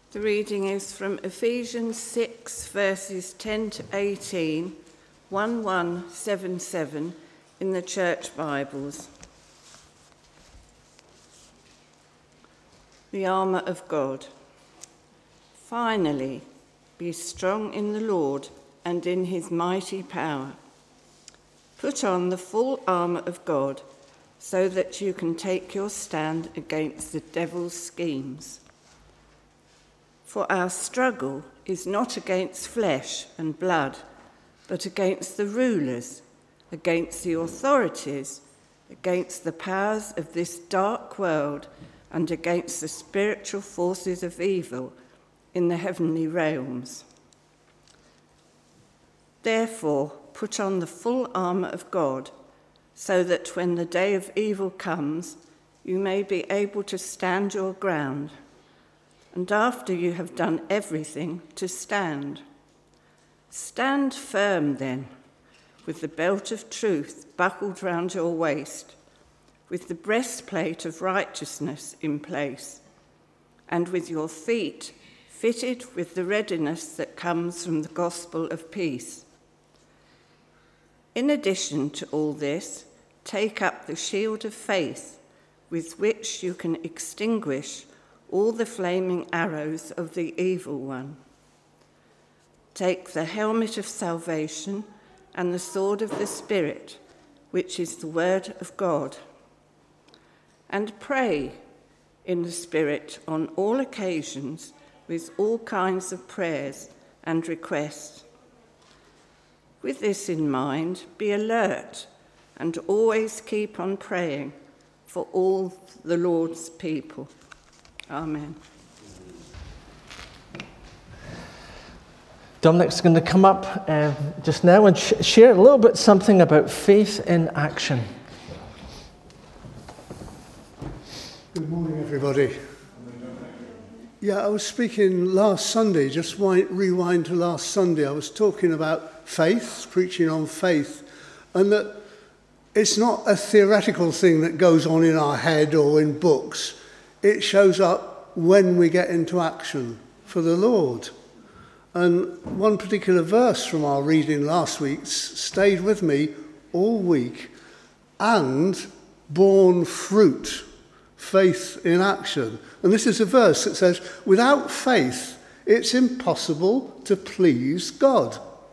The reading is from Ephesians 6, verses 10 to 18, 1177 in the Church Bibles. The armour of God. Finally, be strong in the Lord and in his mighty power. Put on the full armour of God so that you can take your stand against the devil's schemes. For our struggle is not against flesh and blood, but against the rulers, against the authorities, against the powers of this dark world, and against the spiritual forces of evil in the heavenly realms. Therefore, put on the full armour of God, so that when the day of evil comes, you may be able to stand your ground. And after you have done everything, to stand. Stand firm then, with the belt of truth buckled round your waist, with the breastplate of righteousness in place, and with your feet fitted with the readiness that comes from the gospel of peace. In addition to all this, take up the shield of faith, with which you can extinguish all the flaming arrows of the evil one. Take the helmet of salvation and the sword of the Spirit, which is the word of God. And pray in the Spirit on all occasions with all kinds of prayers and requests. With this in mind, be alert and always keep on praying for all the Lord's people. Amen. Dominic's going to come up just now and share a little bit something about faith in action. Good morning, everybody. Yeah, I was speaking last Sunday, just rewind to last Sunday. I was talking about faith, preaching on faith, and that it's not a theoretical thing that goes on in our head or in books. It shows up when we get into action for the Lord. And one particular verse from our reading last week stayed with me all week. And borne fruit, faith in action. And this is a verse that says, without faith, it's impossible to please God.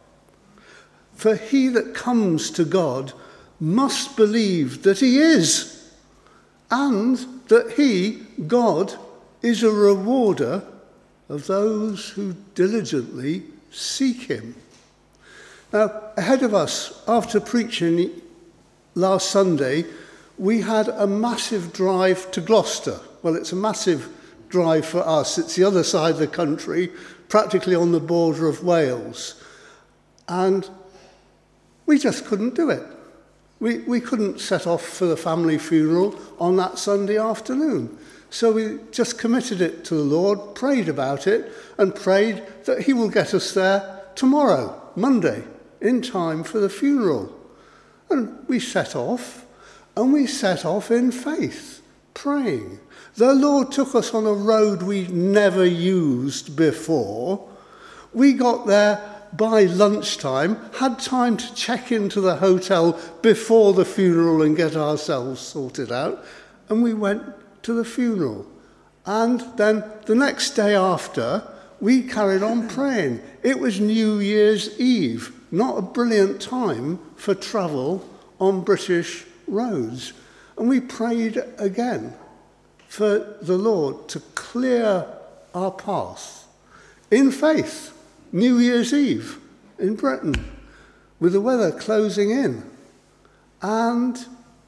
For he that comes to God must believe that he is, and that he, God, is a rewarder of those who diligently seek him. Now, ahead of us, after preaching last Sunday, we had a massive drive to Gloucester. Well, it's a massive drive for us. It's the other side of the country, practically on the border of Wales. And we just couldn't do it. We couldn't set off for the family funeral on that Sunday afternoon. So we just committed it to the Lord, prayed about it, and prayed that he will get us there tomorrow, Monday, in time for the funeral. And we set off, and we set off in faith, praying. The Lord took us on a road we'd never used before. We got there by lunchtime, had time to check into the hotel before the funeral and get ourselves sorted out, and we went to the funeral. And then the next day after, we carried on praying. It was New Year's Eve, not a brilliant time for travel on British roads. And we prayed again for the Lord to clear our path in faith. New Year's Eve in Britain, with the weather closing in. And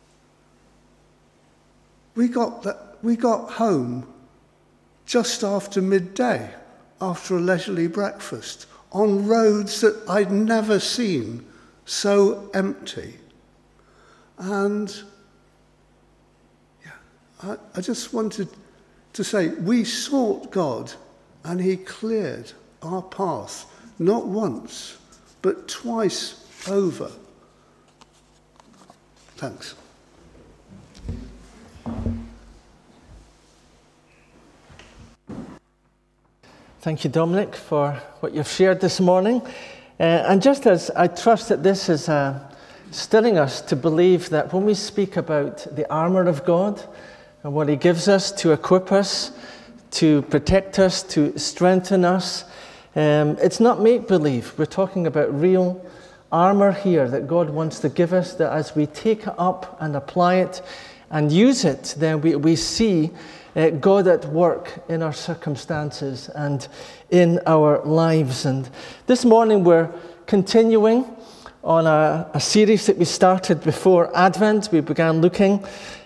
we got home just after midday, after a leisurely breakfast, on roads that I'd never seen so empty. And I just wanted to say, we sought God and he cleared our path, not once, but twice over. Thanks. Thank you, Dominic, for what you've shared this morning. And just as I trust that this is stirring us to believe that when we speak about the armor of God and what he gives us to equip us, to protect us, to strengthen us, it's not make-believe. We're talking about real armor here that God wants to give us, that as we take it up and apply it and use it, then we see God at work in our circumstances and in our lives. And this morning we're continuing on a series that we started before Advent. We began looking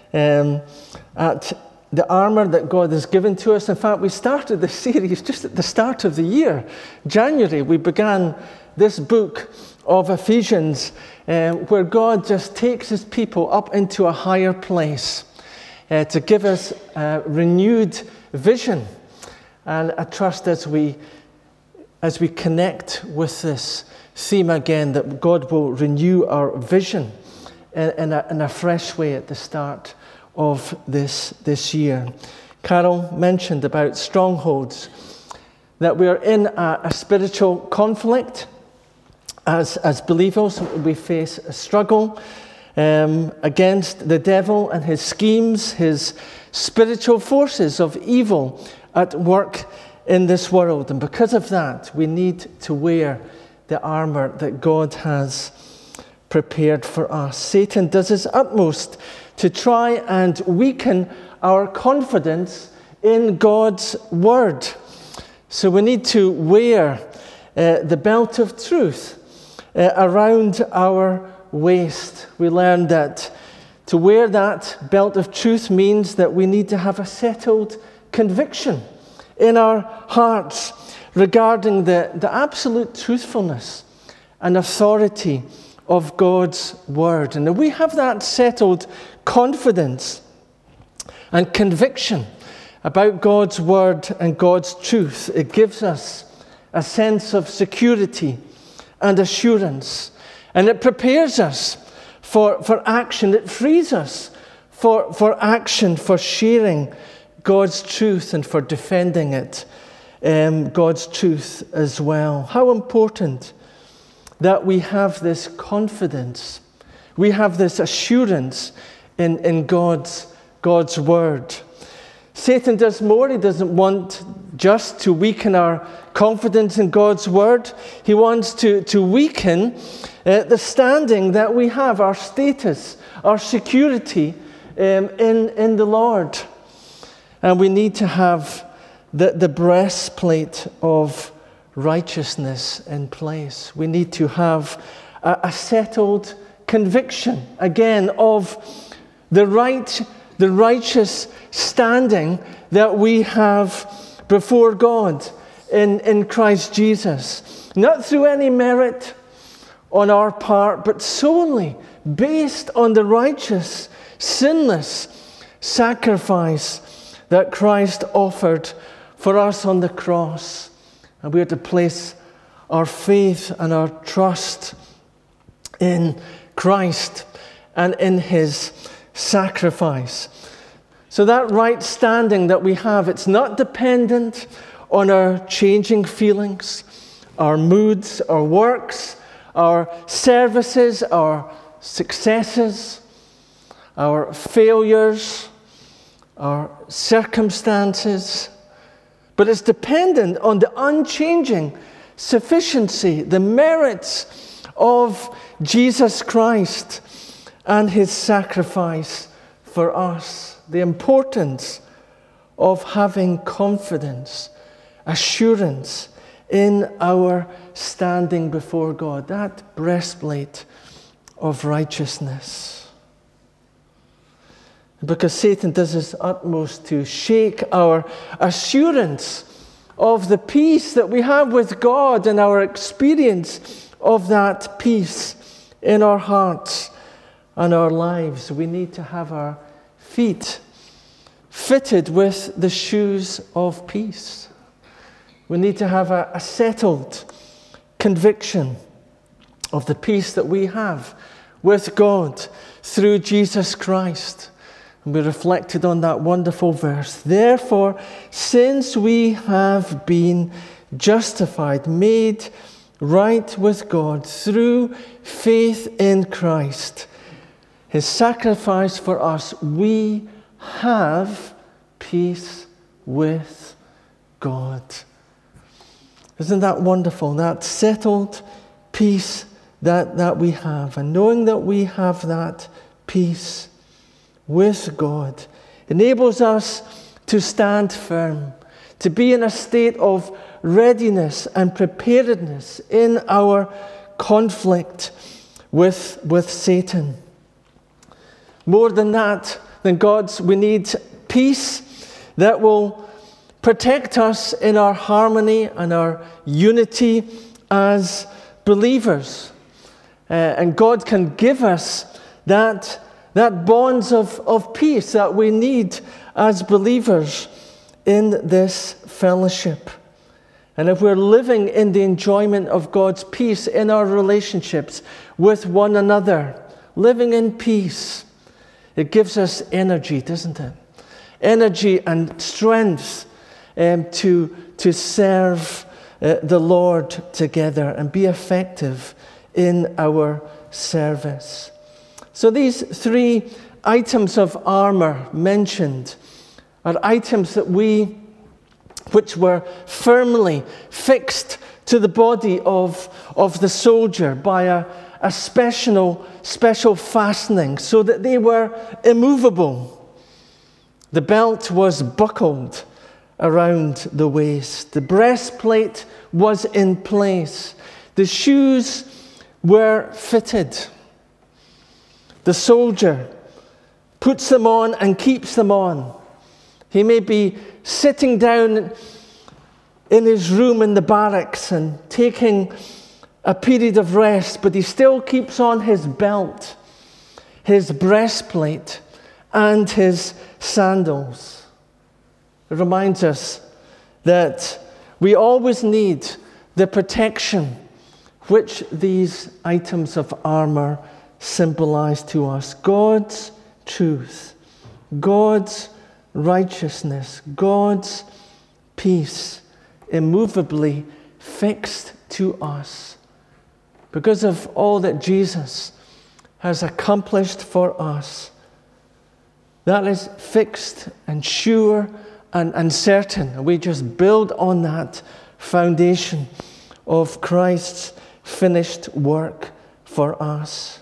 at the armor that God has given to us. In fact, we started this series just at the start of the year. January, we began this book of Ephesians where God just takes his people up into a higher place to give us renewed vision. And I trust as we connect with this theme again, that God will renew our vision in a fresh way at the start of this year. Carol mentioned about strongholds, that we are in a spiritual conflict. As believers, we face a struggle against the devil and his schemes, his spiritual forces of evil at work in this world. And because of that, we need to wear the armor that God has prepared for us. Satan does his utmost to try and weaken our confidence in God's word. So we need to wear the belt of truth around our waist. We learned that to wear that belt of truth means that we need to have a settled conviction in our hearts regarding the absolute truthfulness and authority of God's word. And if we have that settled confidence and conviction about God's word and God's truth, it gives us a sense of security and assurance. And it prepares us for action. It frees us for action, for sharing God's truth and for defending it, God's truth as well. How important that we have this confidence, we have this assurance in God's word. Satan does more. He doesn't want just to weaken our confidence in God's word. He wants to weaken the standing that we have, our status, our security in the Lord. And we need to have the breastplate of righteousness in place. We need to have a settled conviction, again, of the righteous standing that we have before God in Christ Jesus. Not through any merit on our part, but solely based on the righteous, sinless sacrifice that Christ offered for us on the cross. And we are to place our faith and our trust in Christ and in his sacrifice. So that right standing that we have, it's not dependent on our changing feelings, our moods, our works, our services, our successes, our failures, our circumstances, but it's dependent on the unchanging sufficiency, the merits of Jesus Christ and his sacrifice for us. The importance of having confidence, assurance in our standing before God, that breastplate of righteousness. Because Satan does his utmost to shake our assurance of the peace that we have with God and our experience of that peace in our hearts and our lives. We need to have our feet fitted with the shoes of peace. We need to have a settled conviction of the peace that we have with God through Jesus Christ. And we reflected on that wonderful verse. Therefore, since we have been justified, made right with God through faith in Christ, his sacrifice for us, we have peace with God. Isn't that wonderful? That settled peace that we have. And knowing that we have that peace with God enables us to stand firm, to be in a state of readiness and preparedness in our conflict with Satan. More than that, we need peace that will protect us in our harmony and our unity as believers. And God can give us that bonds of peace that we need as believers in this fellowship. And if we're living in the enjoyment of God's peace in our relationships with one another, living in peace, it gives us energy, doesn't it? Energy and strength to serve the Lord together and be effective in our service. So these 3 items of armor mentioned are items which were firmly fixed to the body of the soldier by a special fastening so that they were immovable. The belt was buckled around the waist. The breastplate was in place. The shoes were fitted. The soldier puts them on and keeps them on. He may be sitting down in his room in the barracks and taking a period of rest, but he still keeps on his belt, his breastplate, and his sandals. It reminds us that we always need the protection which these items of armor symbolize to us. God's truth, God's righteousness, God's peace, immovably fixed to us because of all that Jesus has accomplished for us. That is fixed and sure and certain. And we just build on that foundation of Christ's finished work for us.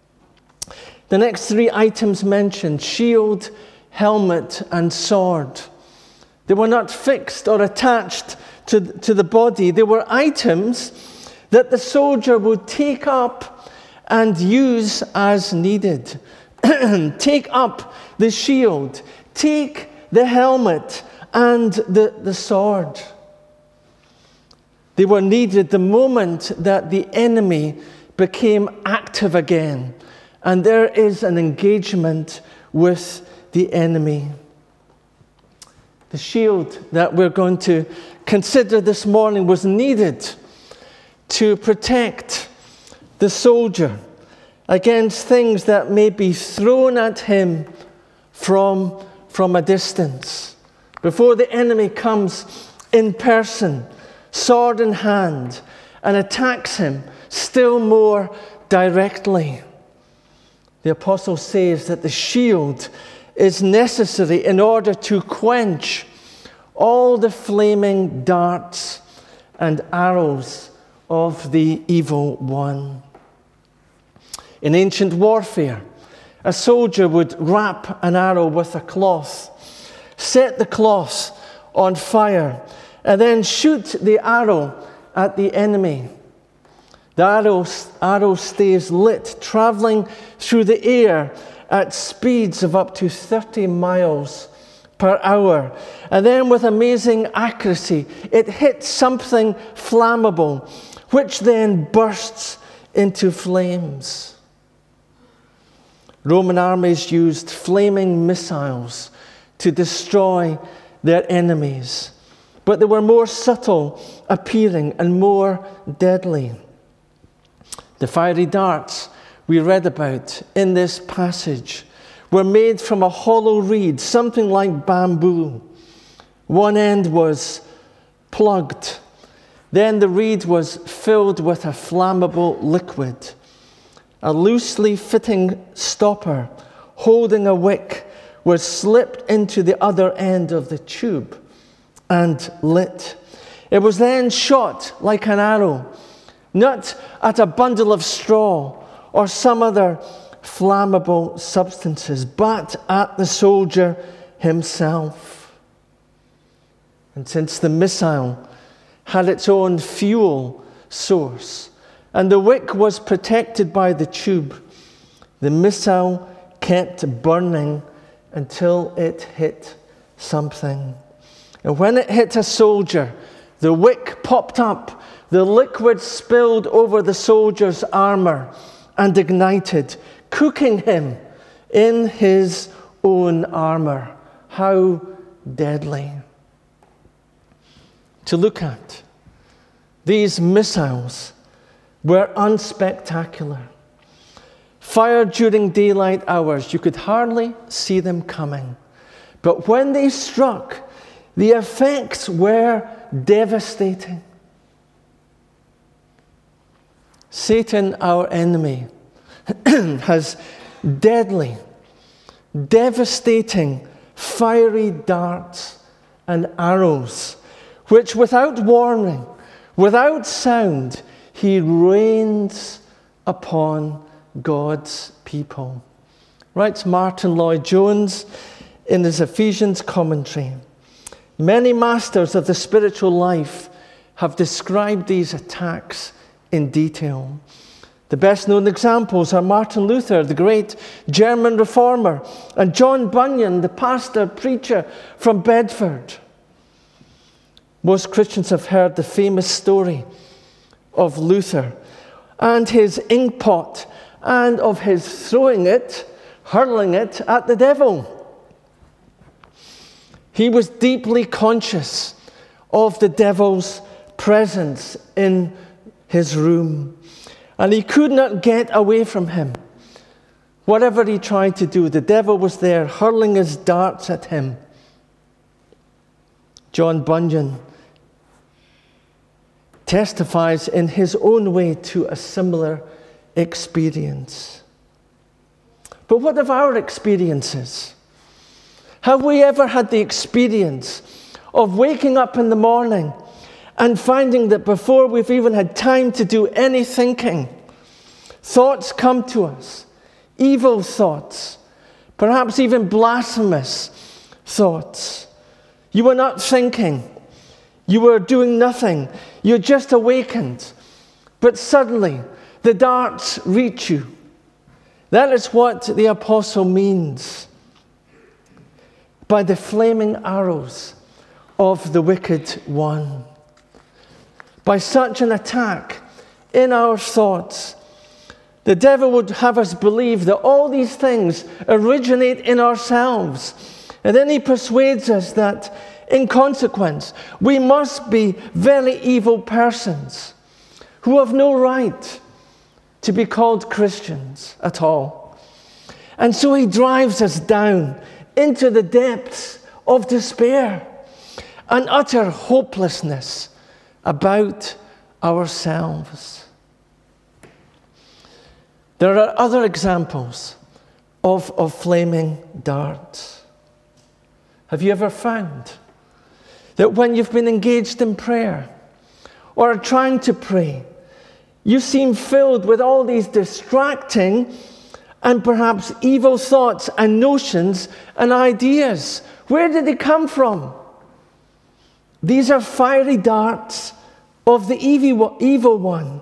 The next 3 items mentioned, shield, helmet, and sword. They were not fixed or attached to the body. They were items that the soldier would take up and use as needed. Take up the shield, take the helmet and the sword. They were needed the moment that the enemy became active again, and there is an engagement with the enemy. The shield that we're going to consider this morning was needed to protect the soldier against things that may be thrown at him from a distance. Before the enemy comes in person, sword in hand, and attacks him still more directly. The apostle says that the shield is necessary in order to quench all the flaming darts and arrows of the evil one. In ancient warfare, a soldier would wrap an arrow with a cloth, set the cloth on fire, and then shoot the arrow at the enemy. The arrow stays lit, traveling through the air at speeds of up to 30 miles per hour. And then with amazing accuracy, it hits something flammable, which then bursts into flames. Roman armies used flaming missiles to destroy their enemies, but they were more subtle appearing and more deadly. The fiery darts we read about in this passage were made from a hollow reed, something like bamboo. One end was plugged. Then the reed was filled with a flammable liquid. A loosely fitting stopper holding a wick was slipped into the other end of the tube and lit. It was then shot like an arrow, not at a bundle of straw or some other flammable substances, but at the soldier himself. And since the missile had its own fuel source, and the wick was protected by the tube, the missile kept burning until it hit something. And when it hit a soldier, the wick popped up, the liquid spilled over the soldier's armor and ignited, cooking him in his own armor. How deadly. To look at, these missiles were unspectacular. Fired during daylight hours, you could hardly see them coming. But when they struck, the effects were devastating. Satan, our enemy, has deadly, devastating, fiery darts and arrows, which without warning, without sound, he rains upon God's people. Writes Martin Lloyd-Jones in his Ephesians commentary. Many masters of the spiritual life have described these attacks in detail. The best known examples are Martin Luther, the great German reformer, and John Bunyan, the pastor preacher from Bedford. Most Christians have heard the famous story of Luther and his inkpot and of his hurling it at the devil. He was deeply conscious of the devil's presence in his room, and he could not get away from him. Whatever he tried to do, the devil was there hurling his darts at him. John Bunyan testifies in his own way to a similar experience. But what of our experiences? Have we ever had the experience of waking up in the morning and finding that before we've even had time to do any thinking, thoughts come to us, evil thoughts, perhaps even blasphemous thoughts? You were not thinking. You were doing nothing. You just awakened. But suddenly, the darts reach you. That is what the apostle means by the flaming arrows of the wicked one. By such an attack in our thoughts, the devil would have us believe that all these things originate in ourselves. And then he persuades us that, in consequence, we must be very evil persons who have no right to be called Christians at all. And so he drives us down into the depths of despair and utter hopelessness about ourselves. There are other examples of flaming darts. Have you ever found that when you've been engaged in prayer or are trying to pray, you seem filled with all these distracting and perhaps evil thoughts and notions and ideas? Where did they come from? These are fiery darts of the evil one.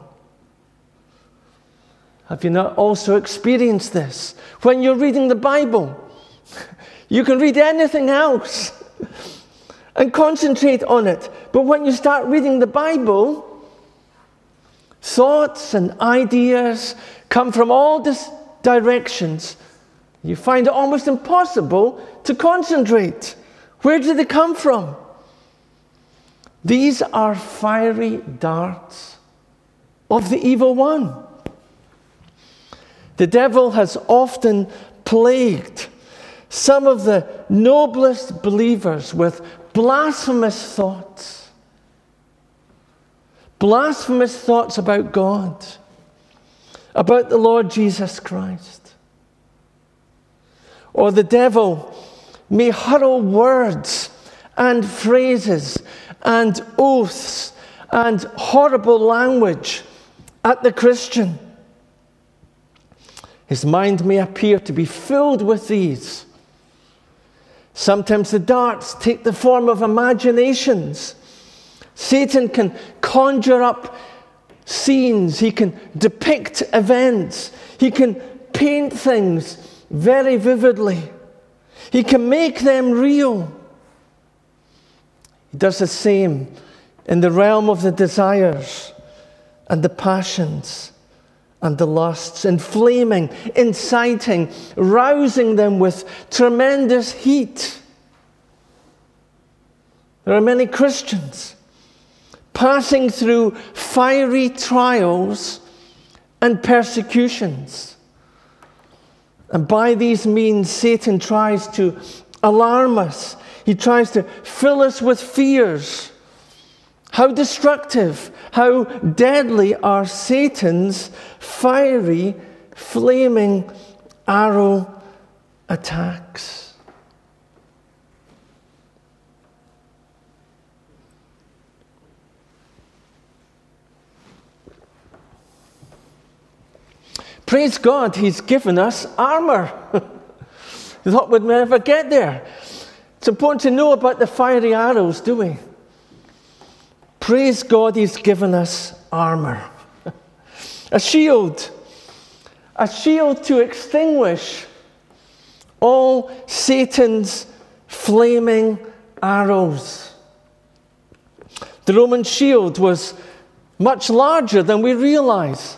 Have you not also experienced this? When you're reading the Bible, you can read anything else and concentrate on it. But when you start reading the Bible, thoughts and ideas come from all these directions. You find it almost impossible to concentrate. Where did they come from? These are fiery darts of the evil one. The devil has often plagued some of the noblest believers with blasphemous thoughts. Blasphemous thoughts about God, about the Lord Jesus Christ. Or the devil may hurl words and phrases and oaths and horrible language at the Christian. His mind may appear to be filled with these. Sometimes the darts take the form of imaginations. Satan can conjure up scenes. He can depict events. He can paint things very vividly. He can make them real. He does the same in the realm of the desires and the passions and the lusts, inflaming, inciting, rousing them with tremendous heat. There are many Christians passing through fiery trials and persecutions. And by these means, Satan tries to alarm us. He tries to fill us with fears. How destructive, how deadly are Satan's fiery, flaming arrow attacks. Praise God, He's given us armor. You thought we'd never get there. It's important to know about the fiery arrows, do we? Praise God, He's given us armor. A shield to extinguish all Satan's flaming arrows. The Roman shield was much larger than we realize.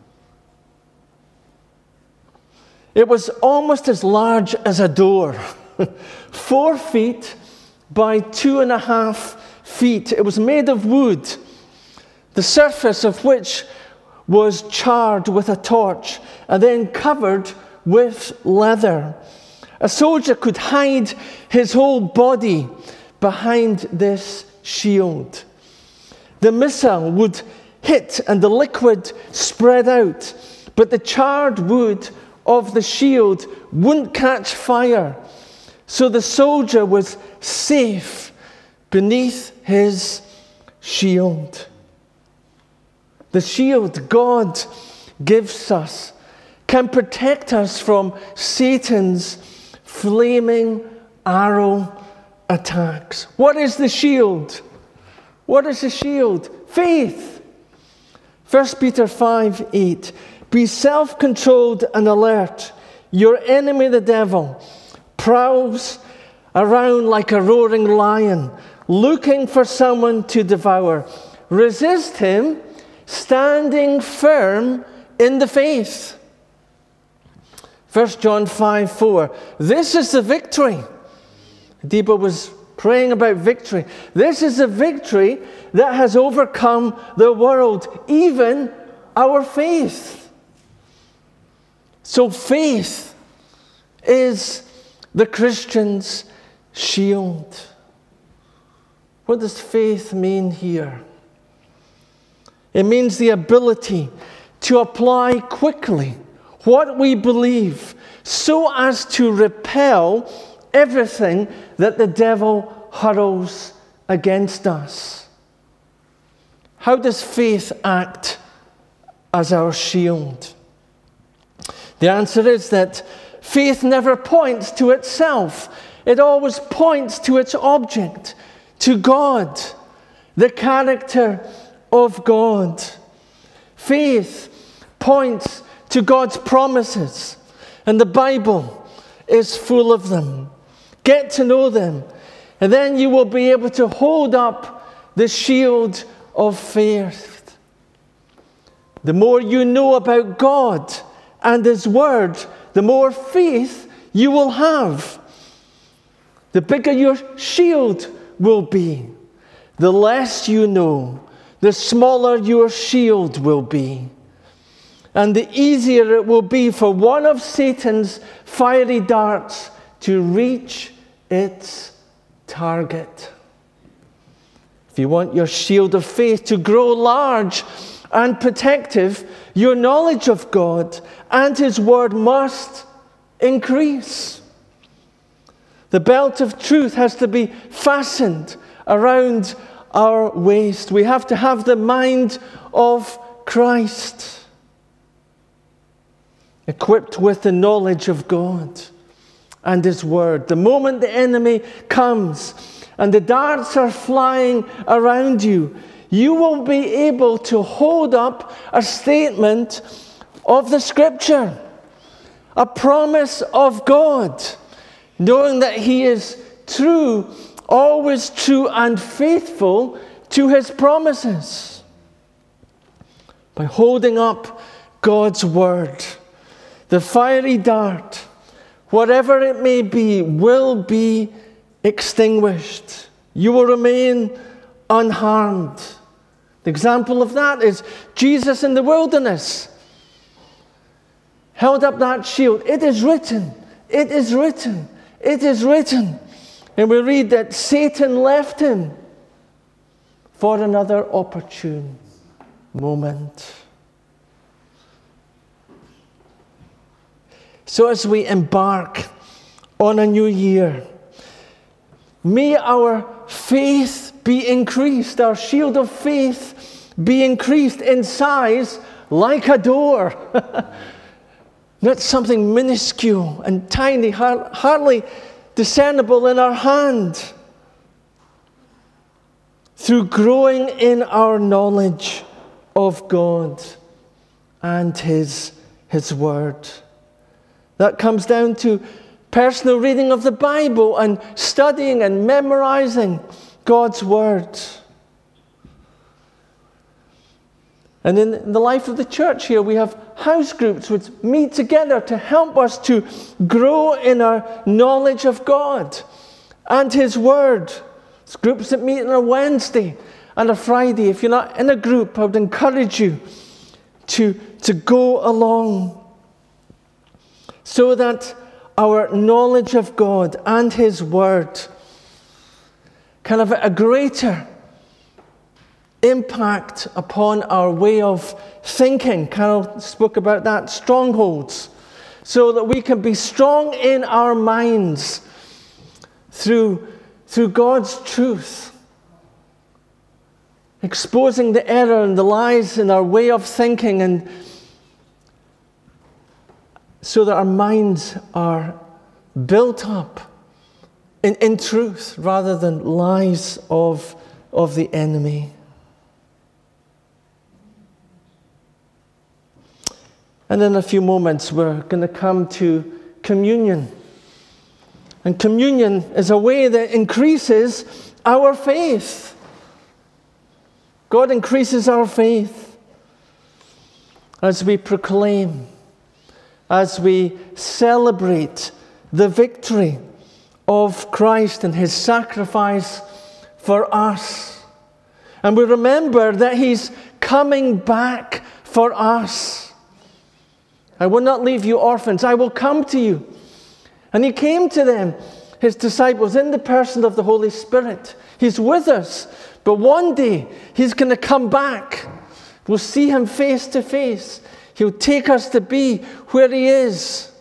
It was almost as large as a door, 4 feet by 2.5 feet. It was made of wood, the surface of which was charred with a torch and then covered with leather. A soldier could hide his whole body behind this shield. The missile would hit and the liquid spread out, but the charred wood of the shield wouldn't catch fire. So the soldier was safe beneath his shield. The shield God gives us can protect us from Satan's flaming arrow attacks. What is the shield? What is the shield? Faith. 1 Peter 5:8. Be self-controlled and alert. Your enemy, the devil, prowls around like a roaring lion, looking for someone to devour. Resist him, standing firm in the faith. 1 John 5:4. This is the victory. Deepa was praying about victory. This is the victory that has overcome the world, even our faith. So faith is the Christian's shield. What does faith mean here? It means the ability to apply quickly what we believe so as to repel everything that the devil hurls against us. How does faith act as our shield? The answer is that faith never points to itself. It always points to its object, to God, the character of God. Faith points to God's promises, and the Bible is full of them. Get to know them, and then you will be able to hold up the shield of faith. The more you know about God and His Word, the more faith you will have. The bigger your shield will be. The less you know, the smaller your shield will be. And the easier it will be for one of Satan's fiery darts to reach its target. If you want your shield of faith to grow large and protective, your knowledge of God and His Word must increase. The belt of truth has to be fastened around our waist. We have to have the mind of Christ, equipped with the knowledge of God and His Word. The moment the enemy comes and the darts are flying around you, you will be able to hold up a statement of the Scripture, a promise of God, knowing that He is true, always true and faithful to His promises. By holding up God's Word, the fiery dart, whatever it may be, will be extinguished. You will remain unharmed. The example of that is Jesus in the wilderness. Held up that shield. It is written. It is written. It is written. And we read that Satan left him for another opportune moment. So as we embark on a new year, may our faith be increased, our shield of faith be increased in size like a door. Not something minuscule and tiny, hardly discernible in our hand. Through growing in our knowledge of God and His Word. That comes down to personal reading of the Bible and studying and memorizing God's Word. And in the life of the church here, we have house groups which meet together to help us to grow in our knowledge of God and His Word. It's groups that meet on a Wednesday and a Friday. If you're not in a group, I would encourage you to go along so that our knowledge of God and His Word can have a greater impact upon our way of thinking. Carol spoke about that, strongholds, so that we can be strong in our minds through God's truth, exposing the error and the lies in our way of thinking, and so that our minds are built up in truth rather than lies of the enemy. And in a few moments, we're going to come to communion. And communion is a way that increases our faith. God increases our faith as we proclaim, as we celebrate the victory of Christ and His sacrifice for us. And we remember that He's coming back for us. I will not leave you orphans. I will come to you. And He came to them, His disciples, in the person of the Holy Spirit. He's with us. But one day, He's going to come back. We'll see Him face to face. He'll take us to be where He is.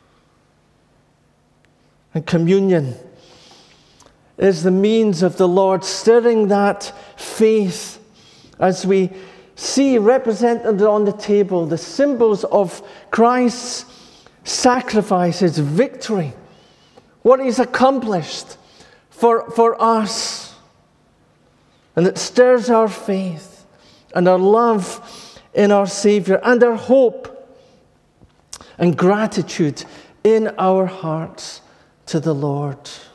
And communion is the means of the Lord stirring that faith as we see represented on the table the symbols of Christ's sacrifice, His victory, what He's accomplished for us. And it stirs our faith and our love in our Savior and our hope and gratitude in our hearts to the Lord.